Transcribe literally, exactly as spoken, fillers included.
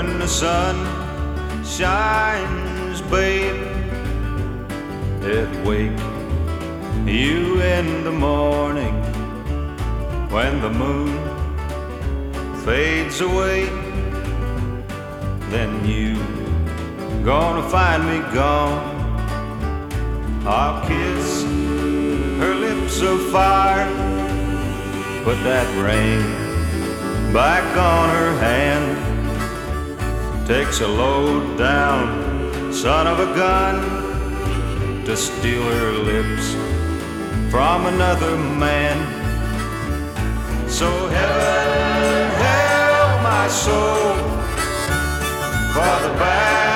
when the sun shines, babe, it'll wake you in the morning when the moon fades away. Then you gonna find me gone. I'll kiss her lips of fire, put that ring back on her hand. Takes a low down son of a gun to steal her lips from another man. So heaven help my soul for the bad